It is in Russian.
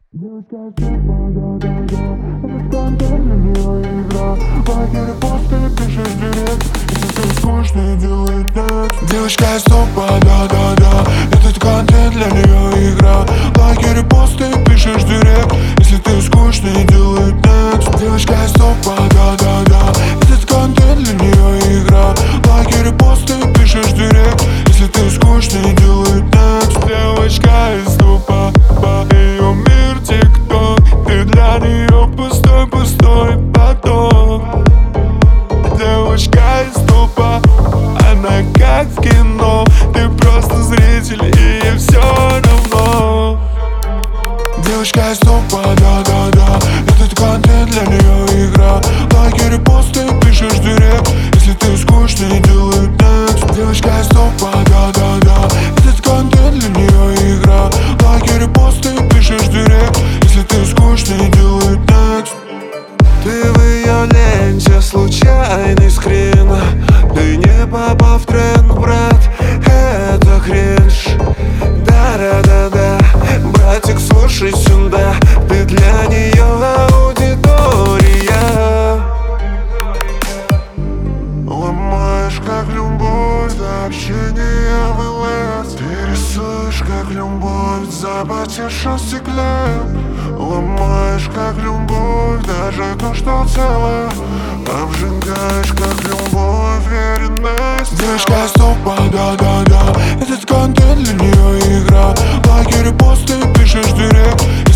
Девочка из тупа, да-да-да. Этот контент для нее игра. Лайки, репосты, пишешь директ. Если ты скучный, делай текст. Девочка из тупа, да-да-да. Этот контент для нее игра. Лайки, репосты, пишешь директ. Если ты скучный, делай текст. Девочка из тупа, да-да-да. Этот контент для нее игра. Лайки, репосты, пишешь директ. Если ты скучный, делай текст. Девочка из тупа, ее мир тик-ток. Ты для нее пустой поток. Девочка из тупа, она как в кино. Ты просто зритель, и ей все равно. Девочка из тупа, да-да-да. Этот контент для нее игра. Лайки, репосты, пишешь директ. Если ты скучный, делай текст. Девочка из тупа, да-да-да. Этот контент для нее игра. Лайки, репосты, пишешь директ. Если ты скучный, делай текст. Ты в ее ленте случайный скрин. Ты не попал в тренд, брат, это кринж. Да-да-да-да, братик, слушай сюда. Ты для нее аудитория. Ломаешь как любовь, до общения в ЛС. Ты рисуешь как любовь, за потешен стекле. Ломаешь как любовь, даже то, что целое. Обжигаешь как любовь, веренность. Девочка из тупа, да-да-да. Этот контент для нее игра. Лайки, репосты, пишешь директ.